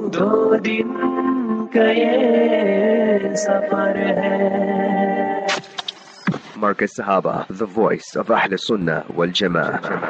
दो दिन का ये सफर है. Marcus Sahaba, the voice of Ahl Sunnah wal Jama'ah.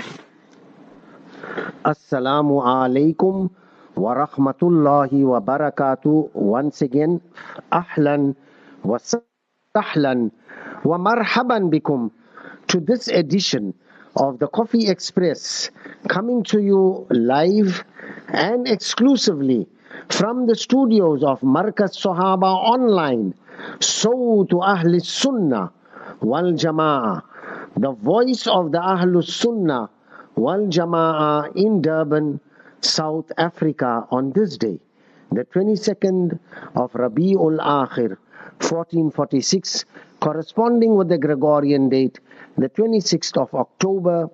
Assalamu alaikum wa rahmatullahi wa barakatuh. Once again, ahlan wa sahlan wa marhaban bikum to this edition of the Coffee Express, coming to you live and exclusively from the studios of Markaz Sahaba Online, Sawtu Ahli Sunnah wal Jama'ah, the voice of the Ahlus Sunnah wal Jama'ah in Durban, South Africa, on this day, the 22nd of Rabi'ul Akhir, 1446, corresponding with the Gregorian date, the 26th of October,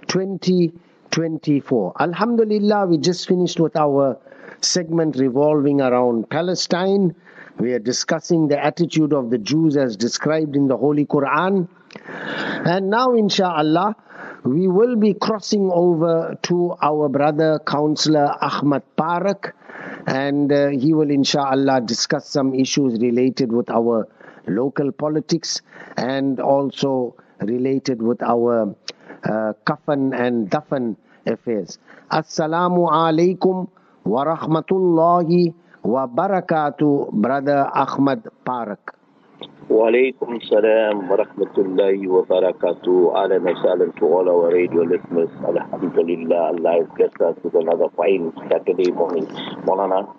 2024. Alhamdulillah, we just finished with our segment revolving around Palestine. We are discussing the attitude of the Jews as described in the Holy Quran. And now, inshallah, we will be crossing over to our brother, Councillor Ahmad Parak, and he will, inshallah, discuss some issues related with our local politics and also related with our kafan and dafan affairs. Assalamu alaikum wa rahmatullahi wa barakatuh, brother Ahmad Parak. Walaikum salam wa rahmatullahi wa barakatuh. Ahlan wa sahlan to all our radio listeners. Alhamdulillah, Allah has blessed us with another fine Saturday morning. Maulana.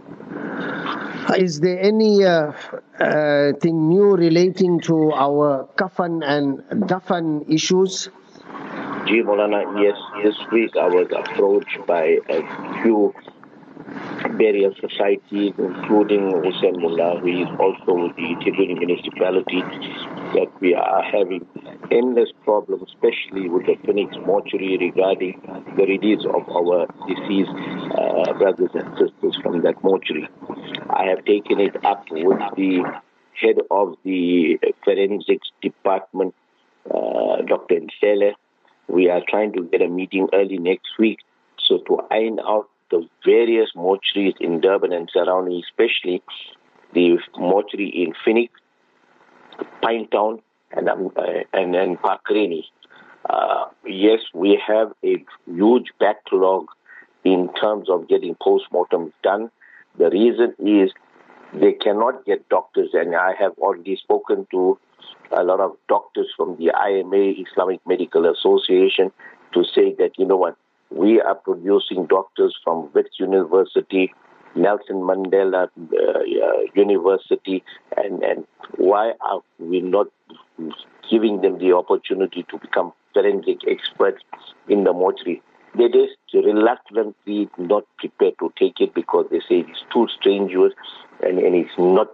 Is there any thing new relating to our kafan and dafan issues? Ji Maulana, yes, this week I was approached by a few various societies, including Hussein Mullah, who is also with the Tribune municipality, that we are having endless problems, especially with the Phoenix mortuary regarding the release of our deceased brothers and sisters from that mortuary. I have taken it up with the head of the forensics department, Dr. Nsele. We are trying to get a meeting early next week, so to iron out the various mortuaries in Durban and surrounding, especially the mortuary in Phoenix, Pinetown, and Parkreni. Yes, we have a huge backlog in terms of getting postmortems done. The reason is they cannot get doctors, and I have already spoken to a lot of doctors from the IMA, Islamic Medical Association, to say that, you know what, we are producing doctors from Wits University, Nelson Mandela University, and why are we not giving them the opportunity to become forensic experts in the mortuary? They just reluctantly not prepared to take it because they say it's too strenuous and it's not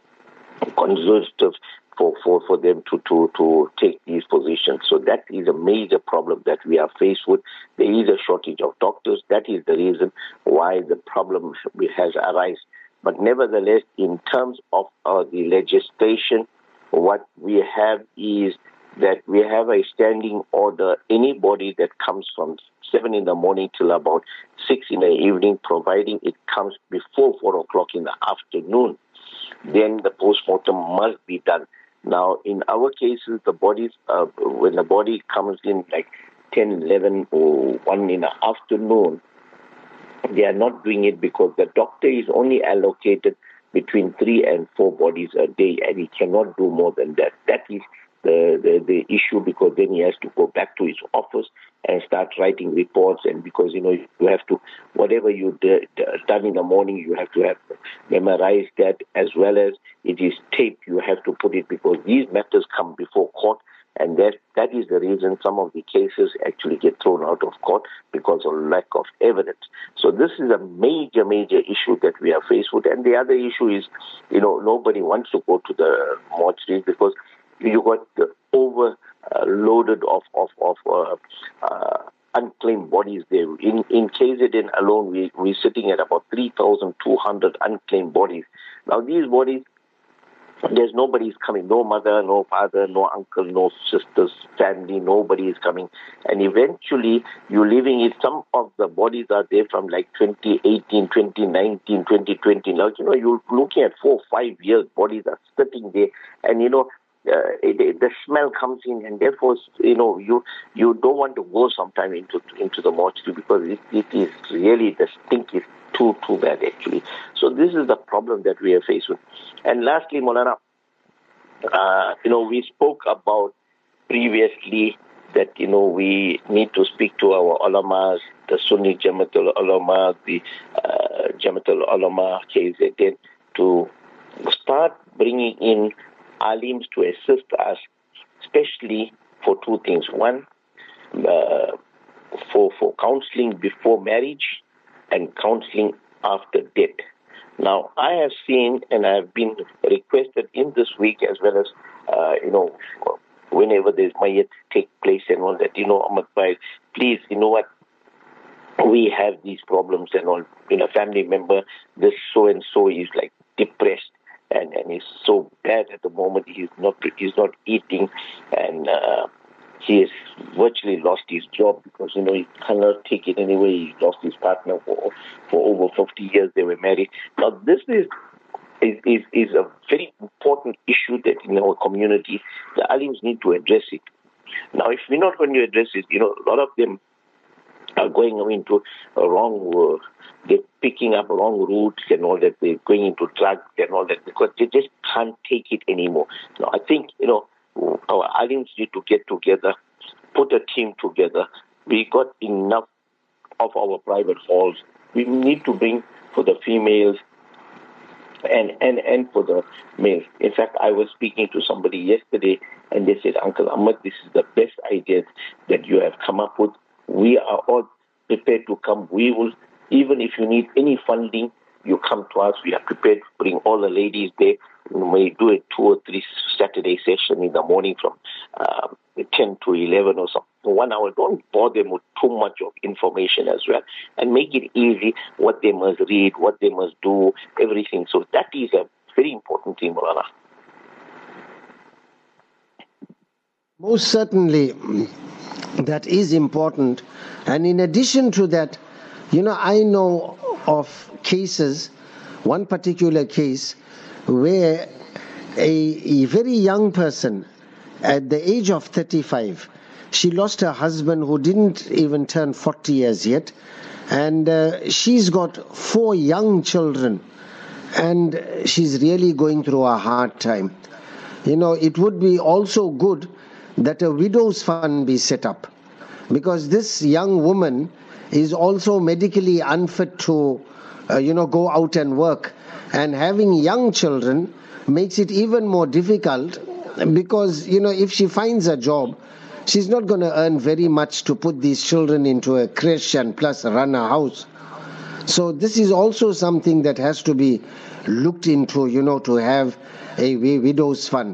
conservative for them to take these positions. So that is a major problem that we are faced with. There is a shortage of doctors. That is the reason why the problem has arisen. But nevertheless, in terms of the legislation, what we have is that we have a standing order. Anybody that comes from 7 in the morning till about 6 in the evening, providing it comes before 4 o'clock in the afternoon, then the postmortem must be done. Now, in our cases, the bodies, when the body comes in like 10, 11 or 1 in the afternoon, they are not doing it because the doctor is only allocated between 3 and 4 bodies a day, and he cannot do more than that. That is the issue, because then he has to go back to his office and start writing reports, and because, you know, you have to, whatever you done in the morning, you have to have memorized that, as well as it is taped, you have to put it, because these matters come before court, and that is the reason some of the cases actually get thrown out of court because of lack of evidence. So this is a major, major issue that we are faced with. And the other issue is, you know, nobody wants to go to the mortuaries because you got the overloaded of unclaimed bodies there. In KZN alone, we're sitting at about 3,200 unclaimed bodies. Now, these bodies, There's nobody's coming, no mother, no father, no uncle, no sisters, family, nobody is coming. And eventually you're leaving it. Some of the bodies are there from like 2018, 2019, 2020. Now, you're looking at 4 or 5 years, bodies are sitting there. And, the smell comes in, and therefore, you don't want to go sometime into the mortuary, because it is really, the stink is too bad actually. So this is the problem that we are faced with. And lastly, Maulana, we spoke about previously that, we need to speak to our ulamas, the Sunni Jamaatul Ulama, the Jamaatul Ulama KZN, to start bringing in alims to assist us, especially for two things. One, for counseling before marriage and counseling after death. Now, I have seen, and I have been requested in this week, as well as, whenever there's mayat take place and all that, Ahmad Bhai, please, we have these problems and all. A family member, this so-and-so is like depressed and he's so bad at the moment. He's not eating, and he has virtually lost his job because, he cannot take it anyway. He lost his partner for over 50 years. They were married. Now, this is a very important issue that in our community, the alims need to address it. Now, if we're not going to address it, a lot of them are going into a wrong, they're picking up wrong routes and all that. They're going into drugs and all that because they just can't take it anymore. Now, I think, our alims need to get together, put a team together. We got enough of our private halls. We need to bring for the females and for the males. In fact, I was speaking to somebody yesterday and they said, Uncle Ahmad, this is the best idea that you have come up with. We are all prepared to come. We will, even if you need any funding, you come to us. We are prepared to bring all the ladies there. We may do a 2 or 3 Saturday session in the morning from 10 to 11 or something. 1 hour. Don't bother them with too much of information as well. And make it easy, what they must read, what they must do, everything. So that is a very important thing, Maulana. Most certainly, that is important. And in addition to that, I know of cases, one particular case, where a very young person at the age of 35, she lost her husband who didn't even turn 40 years yet, and she's got 4 young children, and she's really going through a hard time. It would be also good that a widow's fund be set up, because this young woman is also medically unfit to go out and work, and having young children makes it even more difficult, because if she finds a job, she's not going to earn very much to put these children into a creche and plus run a house. So this is also something that has to be looked into, to have a widow's fund.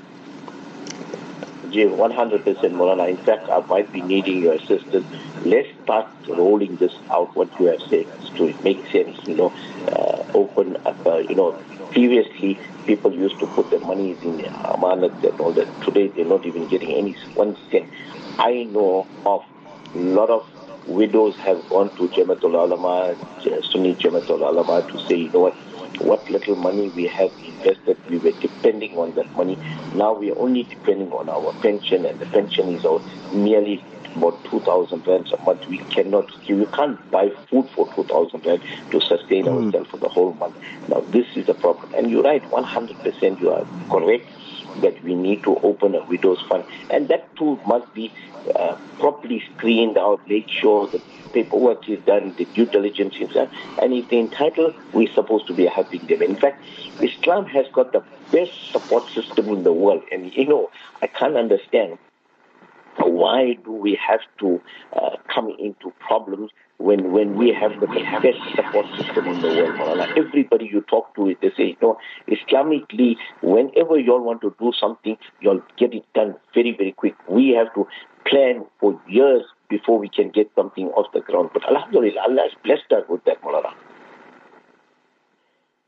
100%, Maulana. In fact, I might be needing your assistance. Let's start rolling this out, what you have said, to make sense, open up, previously people used to put their money in amanat and all that. Today they're not even getting any 1 cent. I know of a lot of widows have gone to Jamaatul Ulama, Sunni Jamaatul Ulama, to say, what little money we have invested, we were depending on that money. Now we are only depending on our pension, and the pension is merely about 2,000 rands a month. We can't buy food for 2,000 rand to sustain ourselves for the whole month. Now this is the problem. And you're right, 100% you are correct that we need to open a widow's fund. And that too must be properly screened out, make sure the paperwork is done, the due diligence is done, and if they're entitled, we're supposed to be helping them. In fact, Islam has got the best support system in the world, and I can't understand why do we have to come into problems when we have the best support system in the world. Everybody you talk to, they say, Islamically, whenever you all want to do something, you'll get it done very, very quick. We have to plan for years before we can get something off the ground. But Alhamdulillah, Allah has blessed us with that, Maulana.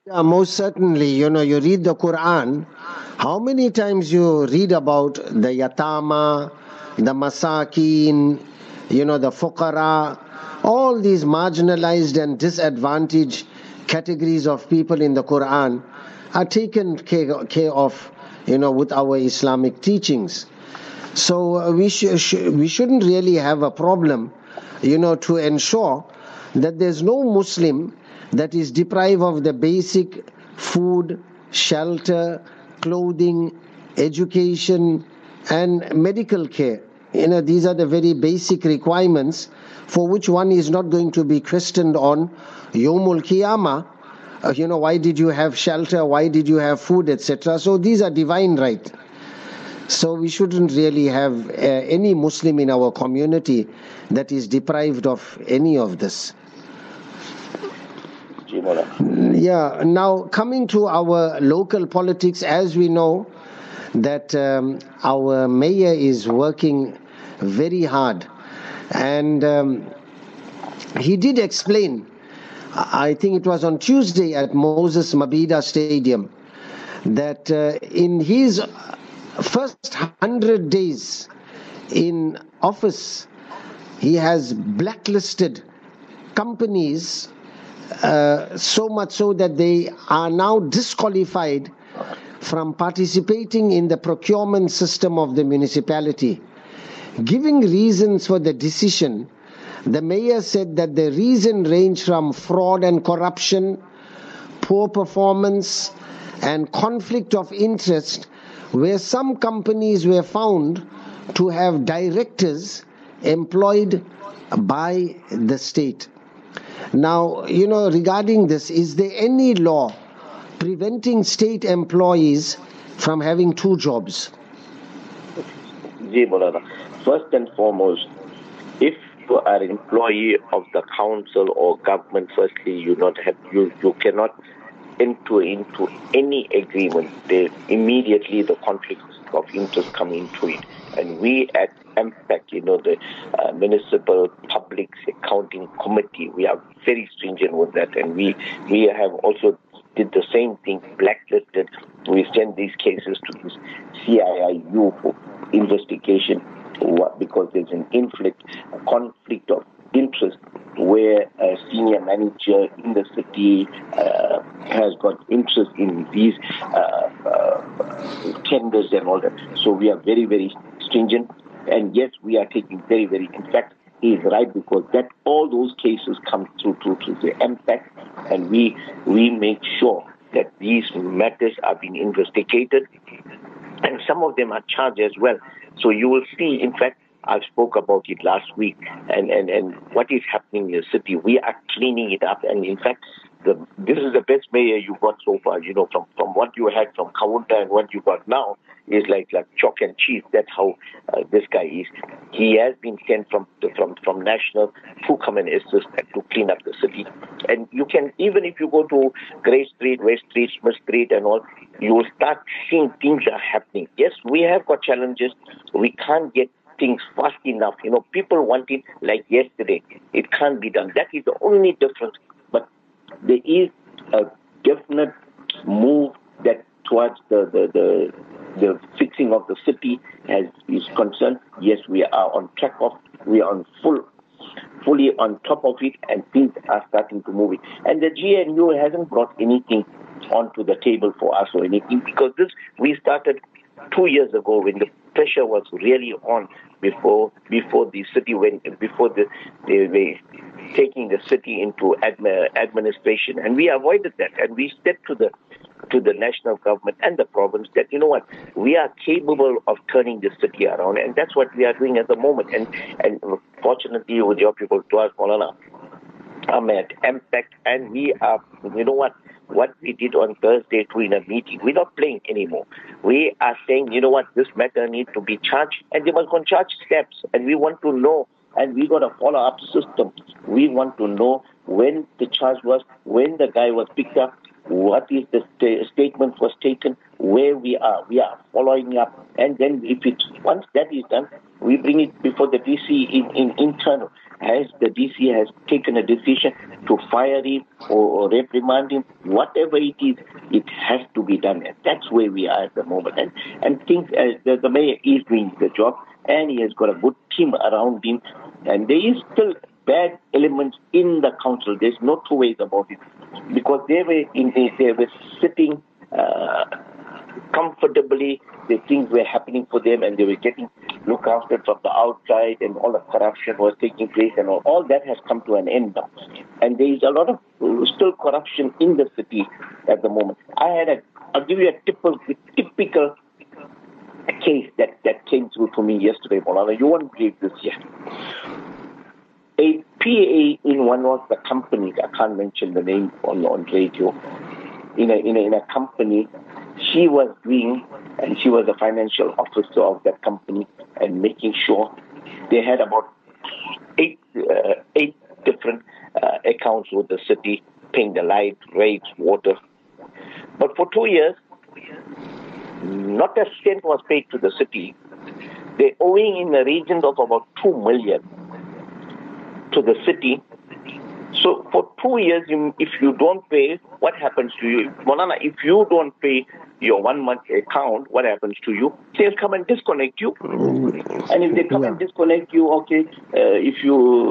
Most certainly, you read the Quran. How many times you read about the yatama, the masakin, the fuqara, all these marginalized and disadvantaged categories of people in the Quran are taken care of, with our Islamic teachings. So we shouldn't really have a problem, to ensure that there's no Muslim that is deprived of the basic food, shelter, clothing, education, and medical care. These are the very basic requirements for which one is not going to be questioned on Yawmul Qiyamah. Why did you have shelter? Why did you have food, etc.? So these are divine rights. So we shouldn't really have any Muslim in our community that is deprived of any of this. Yeah, now coming to our local politics, as we know that our mayor is working very hard, and he did explain, I think it was on Tuesday at Moses Mabhida Stadium, that in his first 100 days in office, he has blacklisted companies so much so that they are now disqualified from participating in the procurement system of the municipality. Giving reasons for the decision, the mayor said that the reason ranged from fraud and corruption, poor performance, and conflict of interest, where some companies were found to have directors employed by the state. Now, regarding this, is there any law preventing state employees from having two jobs? First and foremost, if you are an employee of the council or government, firstly, you cannot enter into any agreement. Immediately the conflicts of interest come into it. And we at MPAC, the Municipal Public Accounting Committee, we are very stringent with that. And we have also did the same thing, blacklisted. We send these cases to the CIIU for investigation because there's a conflict of interest where a senior manager in the city has got interest in these tenders and all that. So we are very, very stringent. And yes, we are taking very, very, in fact, he is right, because that all those cases come through to the MPAC, and we make sure that these matters are being investigated, and some of them are charged as well. So you will see, in fact, I spoke about it last week, and what is happening in the city. We are cleaning it up, and in fact, this is the best mayor you got so far. From what you had from Kaunta and what you got now is like chalk and cheese. That's how this guy is. He has been sent from national to come and assist to clean up the city. And you can, even if you go to Grey Street, West Street, Smith Street and all, you will start seeing things are happening. Yes, we have got challenges. We can't get things fast enough. People want it like yesterday. It can't be done. That is the only difference. But there is a definite move that towards the fixing of the city is concerned. Yes, we are on track of. We are fully on top of it, and things are starting to move it. And the GNU hasn't brought anything onto the table for us or anything, because this we started 2 years ago when the pressure was really on before the city before they were taking the city into administration, and we avoided that, and we stepped to the national government and the province that, we are capable of turning the city around, and that's what we are doing at the moment. And fortunately, with your people, Tuas Maulana, I'm at MPAC, and we are, what we did on Thursday in a meeting, we're not playing anymore. We are saying, this matter needs to be charged, and they must go and charge steps, and we want to know, and we got a follow-up system. We want to know when the charge was, when the guy was picked up, what is the statement was taken, where we are. We are following up, and then once that is done, we bring it before the DC in internal. has the DC has taken a decision to fire him or reprimand him, whatever it is, it has to be done. And that's where we are at the moment. And things, the mayor is doing the job, and he has got a good team around him. And there is still bad elements in the council. There's no two ways about it, because they were sitting comfortably. The things were happening for them, and they were getting looked after from the outside, and all the corruption was taking place, and all that has come to an end now. And there is a lot of still corruption in the city at the moment. I'll give you a typical case that came through to me yesterday, Maulana. You won't believe this yet. A PA in one of the companies, I can't mention the name on radio, in a company, she was a financial officer of that company, and making sure they had about eight different accounts with the city, paying the light, rates, water. But for 2 years, not a cent was paid to the city. They're owing in the region of about 2 million to the city. So for 2 years, if you don't pay, what happens to you? Maulana, if you don't pay your 1 month account, what happens to you? They'll come and disconnect you. And if they come and disconnect you, okay, if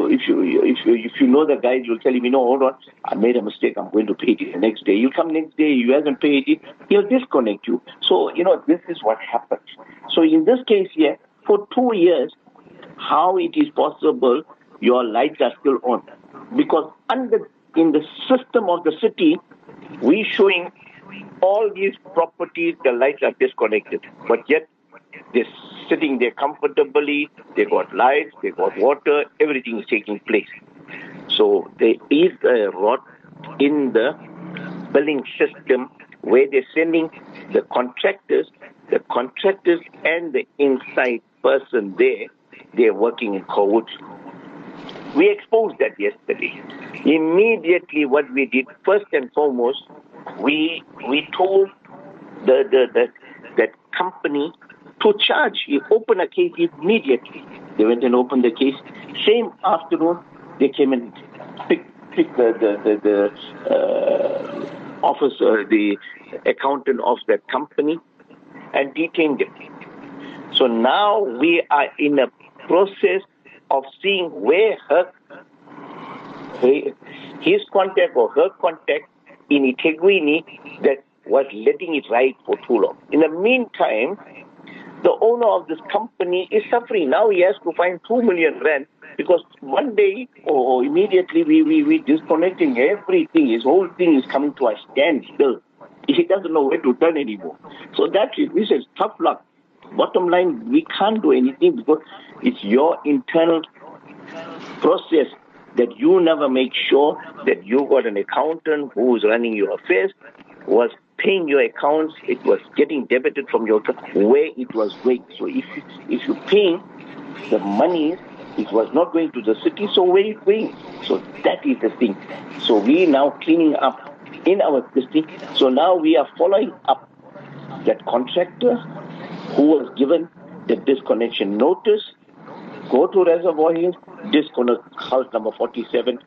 you know the guys, you'll tell him, hold on, I made a mistake, I'm going to pay it the next day. You come next day, you hasn't paid it, he'll disconnect you. So, this is what happens. So in this case here, for 2 years, how it is possible your lights are still on? Because in the system of the city, we showing all these properties, the lights are disconnected. But yet, they're sitting there comfortably, they got lights, they got water, everything is taking place. So there is a rot in the billing system where they're sending the contractors and the inside person there, they're working in cahoots. We exposed that yesterday. Immediately what we did, first and foremost, we told that company to charge. You open a case immediately. They went and opened the case. Same afternoon, they came and picked the officer, the accountant of that company, and detained him. So now we are in a process of seeing where his contact or her contact in eThekwini that was letting it ride for too long. In the meantime, the owner of this company is suffering. Now he has to find 2 million rand because one day or immediately we disconnecting everything. His whole thing is coming to a standstill. He doesn't know where to turn anymore. So this is tough luck. Bottom line, we can't do anything because it's your internal process that you never make sure that you got an accountant who is running your affairs, was paying your accounts, it was getting debited from your account, where it was going. So if you're paying the money, it was not going to the city, so where it's going? So that is the thing. So we now cleaning up in our district. So now we are following up that contractor who was given the disconnection notice. Go to Reservoir Hills, disconnect house number 47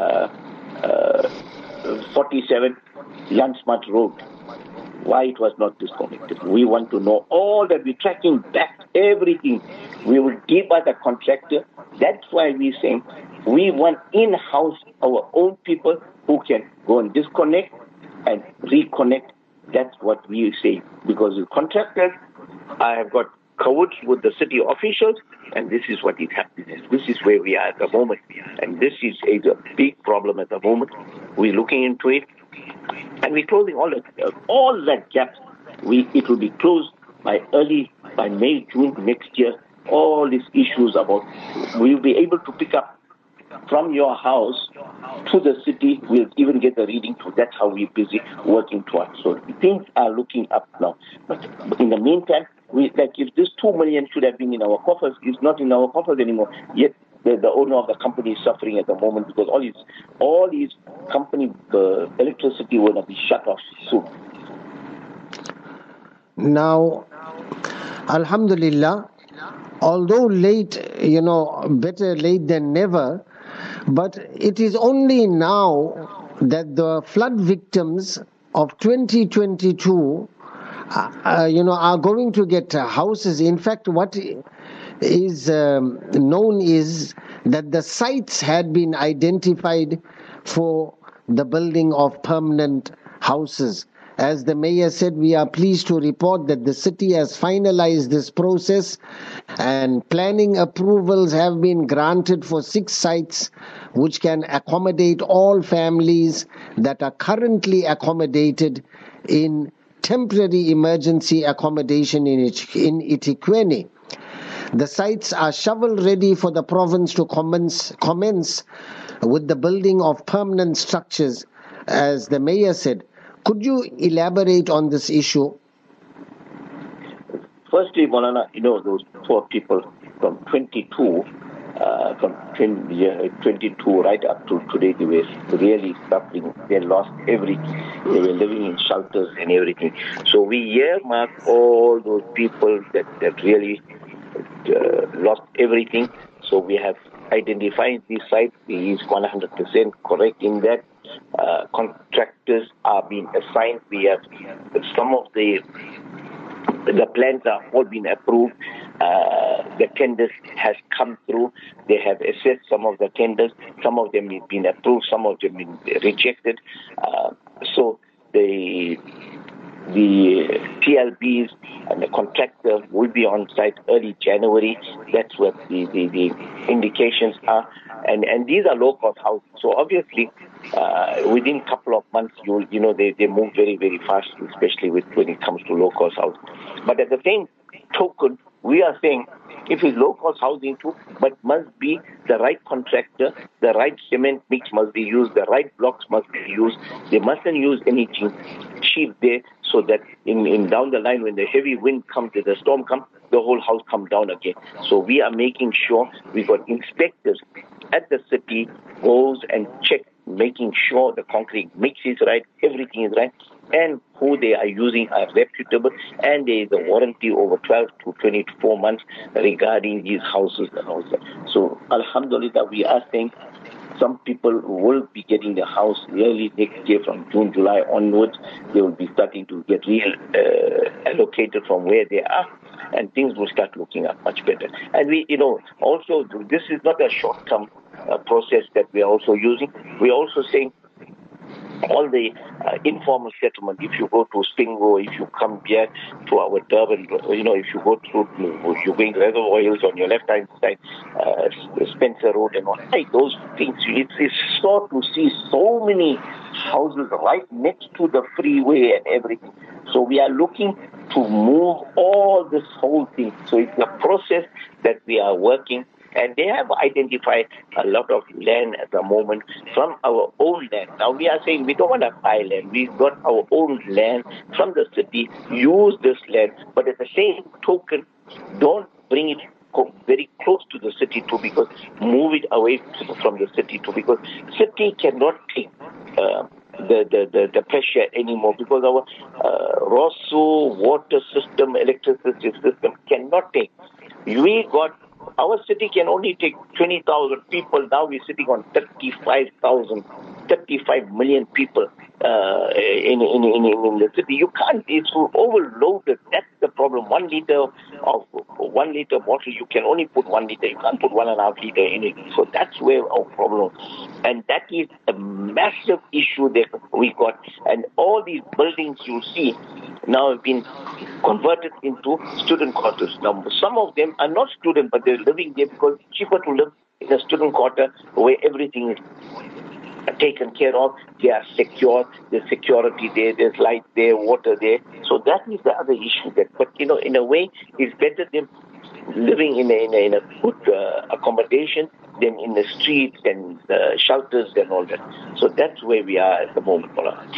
Jan Smart Road. Why it was not disconnected? We want to know all that. We're tracking back everything. We will give us a contractor. That's why we're saying we want in-house our own people who can go and disconnect and reconnect. That's what we say. Because the contractors, I have got covered with the city officials, and this is what is happening. This is where we are at the moment. And this is a big problem at the moment. We're looking into it, and we're closing all that gaps. It will be closed by May, June next year. All these issues we'll be able to pick up from your house to the city. We'll even get the reading too. That's how we're busy working towards. So things are looking up now. But in the meantime, if this 2 million should have been in our coffers, it's not in our coffers anymore. Yet the owner of the company is suffering at the moment because all his company electricity will be shut off soon. Now, Alhamdulillah, although late, better late than never, But it is only now that the flood victims of 2022 are going to get houses. In fact, what is known is that the sites had been identified for the building of permanent houses. As the mayor said, we are pleased to report that the city has finalized this process and planning approvals have been granted for 6 sites which can accommodate all families that are currently accommodated in temporary emergency accommodation in eThekwini. The sites are shovel ready for the province to commence with the building of permanent structures, as the mayor said. Could you elaborate on this issue? Firstly, Maulana, those 4 people from 22 right up to today, they were really suffering. They lost everything. They were living in shelters and everything. So we earmark all those people that really lost everything. So we have identified these sites. He is 100% correct in that. Contractors are being assigned. We have some of the plans are all been approved. The tenders has come through. They have assessed some of the tenders. Some of them have been approved. Some of them have been rejected. So the TLBs and the contractor will be on site early January. That's what the indications are. And these are low-cost houses. So obviously, within a couple of months, they move very, very fast, especially when it comes to low-cost housing. But at the same token, we are saying if it's low-cost housing too, but must be the right contractor, the right cement mix must be used, the right blocks must be used. They mustn't use anything cheap there, so that in down the line when the heavy wind comes, the storm comes, the whole house comes down again. So we are making sure we got inspectors at the city goes and check, making sure the concrete mix is right, everything is right, and who they are using are reputable, and there is a warranty over 12 to 24 months regarding these houses and all that. So alhamdulillah, we are saying some people will be getting the house early next year from June, July onwards. They will be starting to get allocated from where they are, and things will start looking up much better. And we, also, this is not a short-term process that we are also using. We are also saying all the informal settlement, if you go to Stingo, if you come here to our Durban, if you go through, you're going Reservoir Hills on your left-hand side, Spencer Road and all, those things, it's sore to see so many houses right next to the freeway and everything. So we are looking to move all this whole thing. So it's a process that we are working. And they have identified a lot of land at the moment from our own land. Now we are saying we don't want to buy land. We've got our own land from the city. Use this land. But at the same token, don't bring it very close to the city too, because move it away from the city too, because city cannot take the pressure anymore, because our ROSU water system, electricity system cannot take. Our city can only take 20,000 people. Now we're sitting on 35 million people in the city. You can't, it's overloaded. That's the problem. 1 liter bottle, you can only put 1 liter. You can't put 1.5 liter in it. So that's where our problem. And that is a massive issue that we got. And all these buildings you see now have been converted into student quarters. Now, some of them are not student, but they're living there because it's cheaper to live in a student quarter where everything is taken care of. They are secure. There's security there. There's light there, water there. So that is the other issue. But in a way, it's better than living in a good accommodation than in the streets and shelters and all that. So that's where we are at the moment, Paula.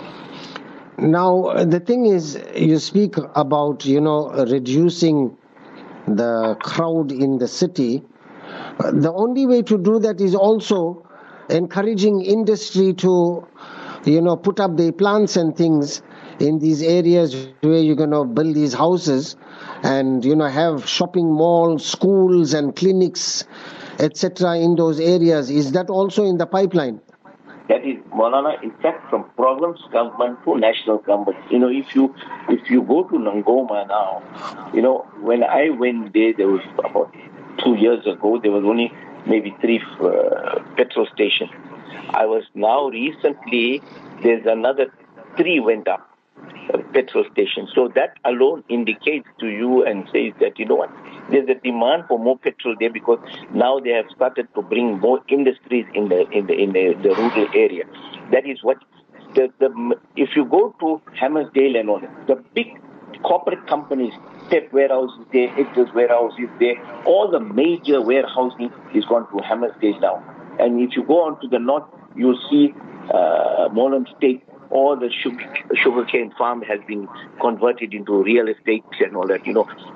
Now, the thing is, you speak about, reducing the crowd in the city. The only way to do that is also encouraging industry to, put up their plants and things in these areas where you're going to build these houses and, have shopping malls, schools and clinics etc. in those areas. Is that also in the pipeline? That is, Maulana, in fact, from province government to national government. If you go to Nangoma now, when I went there was about 2 years ago, there was only maybe 3 petrol stations. I was now recently, there's another 3 went up, petrol stations. So that alone indicates to you and says that, there's a demand for more petrol there, because now they have started to bring more industries in the rural area. That is what if you go to Hammersdale and all that, the big corporate companies, Step Warehouse is there, Edgar's Warehouse is there, all the major warehousing is gone to Hammersdale now. And if you go on to the north, you'll see Molam State, all the sugarcane farm has been converted into real estate and all that,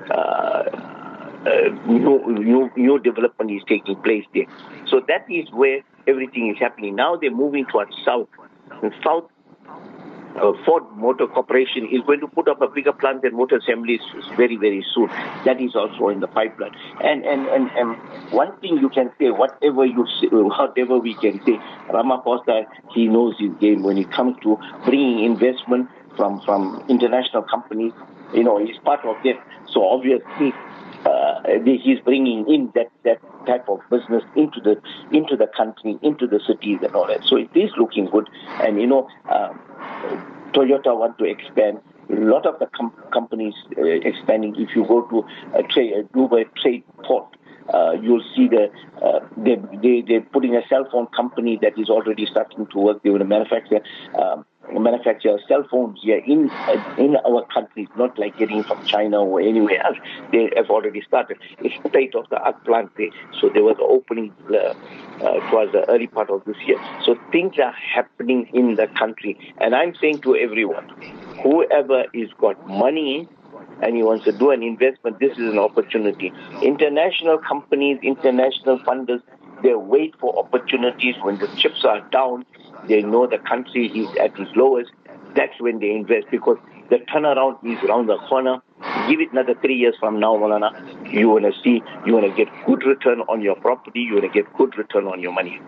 new development is taking place there. So that is where everything is happening. Now they're moving towards south. And south, Ford Motor Corporation is going to put up a bigger plant than motor assemblies very, very soon. That is also in the pipeline. And one thing you can say, whatever we can say, Ramaphosa, he knows his game when it comes to bringing investment from international companies. He's part of that. So obviously, he's bringing in that type of business into the country, into the cities and all that. So it is looking good. And Toyota want to expand. A lot of the companies expanding. If you go to Dubai trade port, you'll see they're putting a cell phone company that is already starting to work. They will manufacture cell phones here in our country, not like getting from China or anywhere else. They have already started. It's state-of-the-art plant there. So there was an opening towards the early part of this year. So things are happening in the country. And I'm saying to everyone, whoever is got money and he wants to do an investment, this is an opportunity. International companies, international funders, they wait for opportunities. When the chips are down, they know the country is at its lowest. That's when they invest, because the turnaround is around the corner. Give it another 3 years from now, Maulana, you want to get good return on your property, you want to get good return on your money.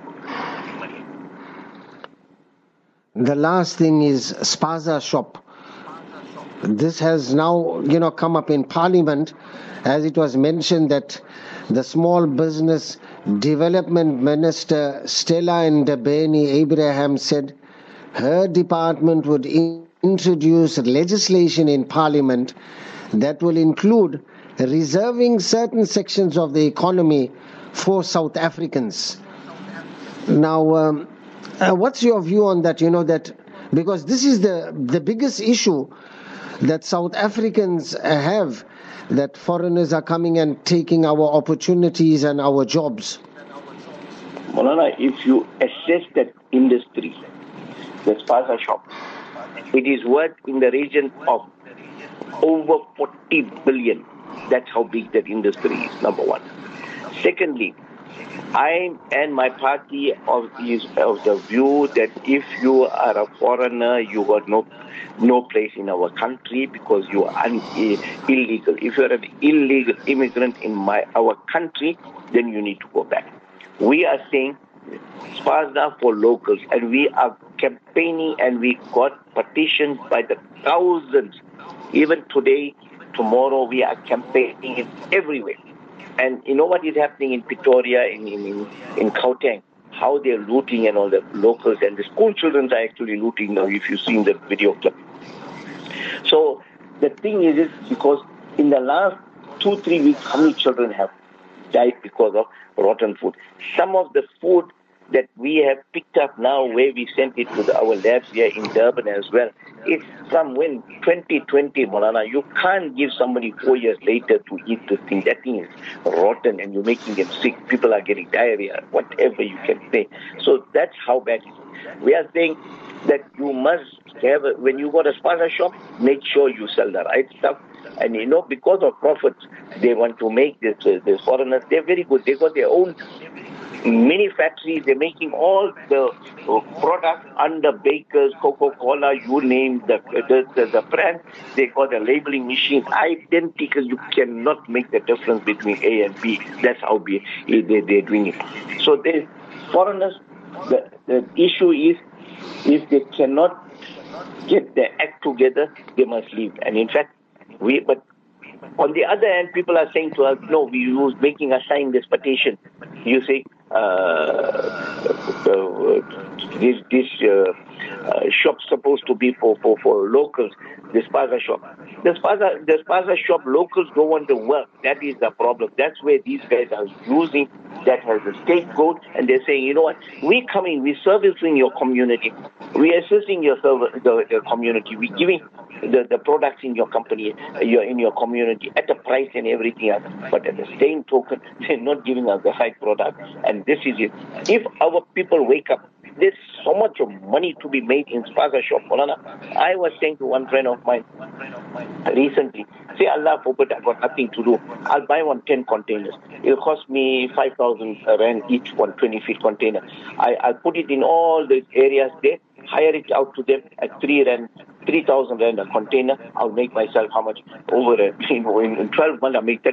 The last thing is Spaza shop. This has now, come up in Parliament, as it was mentioned that the Small Business Development Minister Stella Ndabeni-Abraham said her department would introduce legislation in Parliament that will include reserving certain sections of the economy for South Africans. Now, what's your view on that? That because this is the biggest issue that South Africans have, that foreigners are coming and taking our opportunities and our jobs. Maulana, if you assess that industry, the Spaza shop, it is worth in the region of over 40 billion. That's how big that industry is, number one. Secondly, I and my party is of the view that if you are a foreigner, you got no place in our country because you are illegal. If you are an illegal immigrant in our country, then you need to go back. We are saying Spaza for locals, and we are campaigning, and we got petitions by the thousands. Even today, tomorrow, we are campaigning it everywhere. And you know what is happening in Pretoria, in Gauteng, how they're looting and all the locals, and the school children are actually looting now, if you've seen the video clip. So the thing is because in the last 2-3 weeks, how many children have died because of rotten food? Some of the food that we have picked up now, where we sent it to our labs here in Durban as well, it's from when 2020, Maulana. You can't give somebody 4 years later to eat this thing. That thing is rotten and you're making them sick. People are getting diarrhea, whatever you can say. So that's how bad it is. We are saying that you must have, when you go to a Spaza shop, make sure you sell the right stuff. And because of profits, they want to make this foreigners, they're very good. They got their own many factories, they're making all the products under Bakers, Coca-Cola, you name the brand. They got a labeling machine, identical. You cannot make the difference between A and B. That's how they're doing it. So the foreigners, the issue is, if they cannot get their act together, they must leave. And in fact, but on the other hand, people are saying to us, no, we was making us sign this petition. You say, this shop's supposed to be for locals, this Spaza shop. The Spaza shop, locals don't want to work. That is the problem. That's where these guys are using that as a scapegoat, and they're saying, you know what, we coming, we're servicing your community, we're assisting the community, we're giving the products in your company, in your community at a price and everything else. But at the same token, they're not giving us the right product. And this is it. If our people wake up, there's so much of money to be made in Spaza shop. I was saying to one friend of mine recently, say, Allah forbid, I've got nothing to do. I'll buy 10 containers. It'll cost me 5,000 rand each, 20-feet container. I'll put it in all the areas there, hire it out to them at 3,000 rand a container. I'll make myself how much? Over in 12 months, I make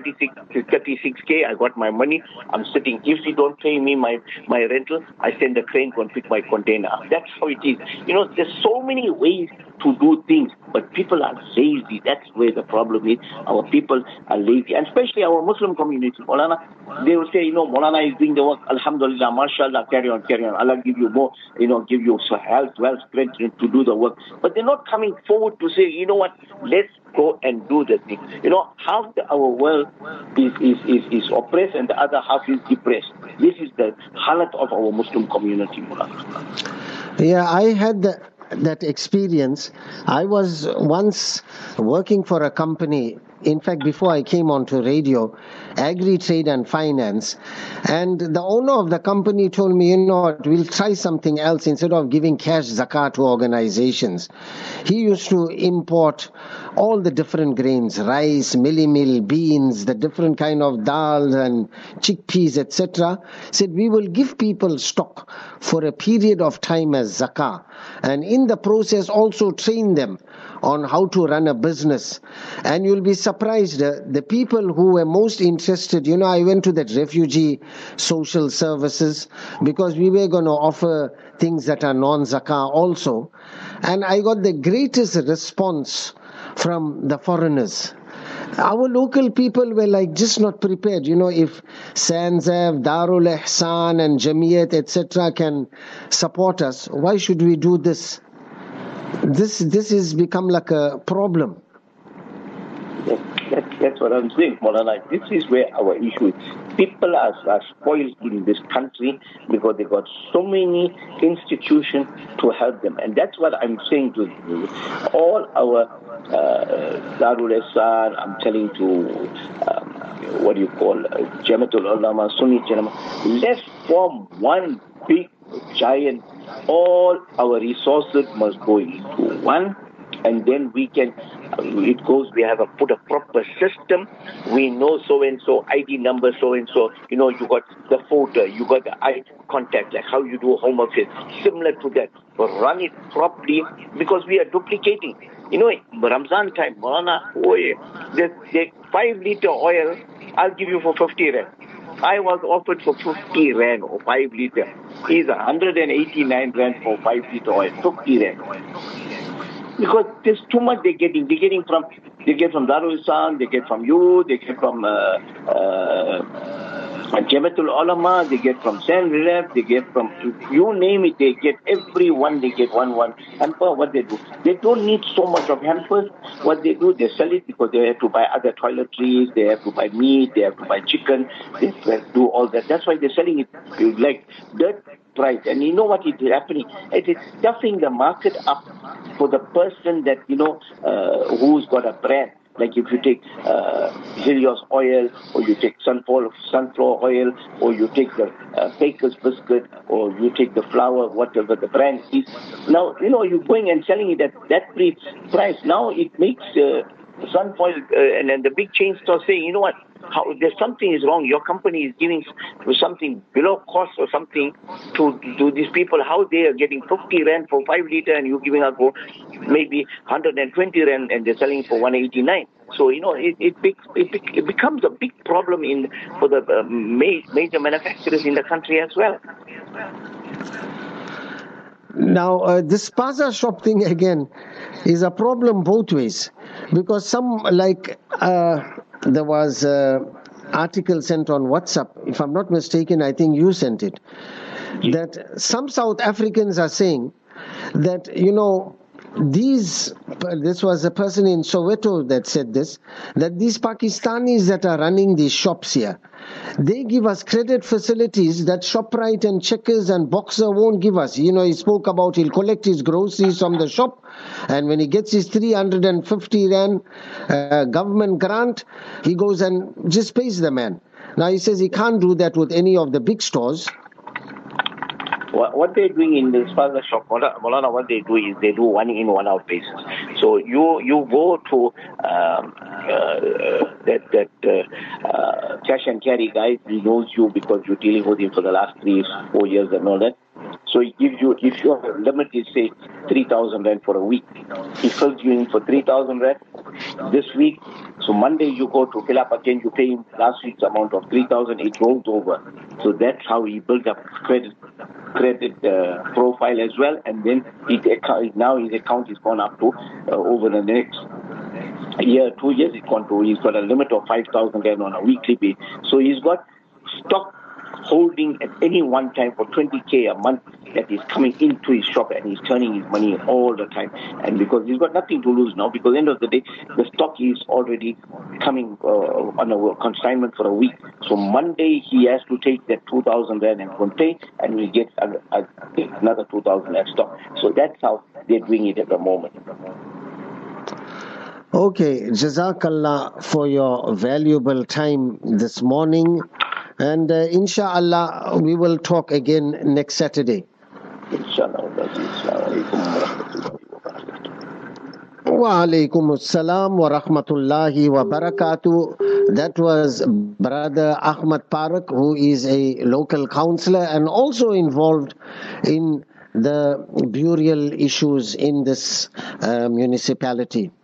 36K. I got my money. I'm sitting. If you don't pay me my rental, I send the crane to pick my container up. That's how it is. There's so many ways to do things, but people are lazy. That's where the problem is. Our people are lazy, and especially our Muslim community. Maulana, they will say, Maulana is doing the work. Alhamdulillah, mashallah, carry on. Allah give you more, give you health, wealth, strength to do the work. But they're not coming forward to say, you know what, let's go and do the thing. Half our world is oppressed and the other half is depressed. This is the halat of our Muslim community. Yeah, I had that experience. I was once working for a company, in fact, before I came onto radio, Agri Trade and Finance, and the owner of the company told me, we'll try something else. Instead of giving cash zakat to organizations, he used to import all the different grains, rice, milli-meal, beans, the different kind of dal and chickpeas, etc. Said, we will give people stock for a period of time as zakah, and in the process also train them on how to run a business. And you'll be surprised, the people who were most interested, I went to that refugee social services because we were going to offer things that are non-zakah also. And I got the greatest response from the foreigners. Our local people were just not prepared. If Sanzav, Darul Ihsan and Jamiyat, etc. can support us, why should we do this? This has become like a problem. That's what I'm saying, Maulana. This is where our issue is. People are spoiled in this country because they got so many institutions to help them. And that's what I'm saying to all our Darul Ihsan, I'm telling to Jamatul Ulama, Sunni Jama. Let's form one big giant. All our resources must go into one, and then we can, we have put a proper system. We know so-and-so, ID number so-and-so, you got the photo, you got the eye contact, like how you do home office, similar to that. But run it properly, because we are duplicating. Ramzan time, the 5-liter oil, I'll give you for 50 rand. I was offered for 50 rand or 5 liter. Is 189 rand for 5 liter oil, 50 rand. Because there's too much they're getting. They get from Darul Ihsan, they get from you, they get from Jamatul Ulama, they get from Sanref, they get from, you name it, they get everyone, they get one hamper. What they do, they don't need so much of hampers. What they do, they sell it because they have to buy other toiletries, they have to buy meat, they have to buy chicken, they have to do all that. That's why they're selling it like dirt price. And you know what is happening? It is stuffing the market up for the person that, who's got a brand. Like if you take Helios oil, or you take sunflower oil, or you take the Baker's biscuit, or you take the flour, whatever the brand is. Now, you're going and selling it at that price. Now it makes sunflower, and then the big chain stores saying, you know what, how there's something is wrong. Your company is giving something below cost or something to these people. How they are getting 50 rand for 5 liter and you're giving out for maybe 120 rand and they're selling for 189. So it becomes a big problem for the major manufacturers in the country as well. Now, this Spaza shop thing again is a problem both ways, because some, like there was an article sent on WhatsApp, if I'm not mistaken, I think you sent it, that some South Africans are saying that, this was a person in Soweto that said this, that these Pakistanis that are running these shops here, they give us credit facilities that ShopRite and Checkers and Boxer won't give us. He spoke about he'll collect his groceries from the shop, and when he gets his 350 rand government grant, he goes and just pays the man. Now he says he can't do that with any of the big stores. What they're doing in this Spaza shop, Maulana, what they do is they do one in, one out basis. So you go to that cash and carry guy. He knows you because you're dealing with him for the last 3-4 years and all that. So he gives you, if your limit is say 3,000 rand for a week, he fills you in for 3,000 rand this week. So Monday you go to fill up again, you pay him last week's amount of 3,000, it rolls over. So that's how he built up credit profile as well, and then now his account is gone up to over the next year, 2 years, he's got a limit of 5,000 rand on a weekly basis. So he's got stock holding at any one time for 20k a month that is coming into his shop, and he's turning his money all the time. And because he's got nothing to lose now, because at the end of the day, the stock is already coming on a consignment for a week. So Monday he has to take that 2,000 rand and contain, and he gets another 2,000 rand stock. So that's how they're doing it at the moment. Okay, Jazakallah for your valuable time this morning. And inshallah, we will talk again next Saturday. Inshallah. Wa alaikum assalam wa rahmatullahi wa barakatuh. That was Brother Ahmad Parak, who is a local councillor and also involved in the burial issues in this municipality.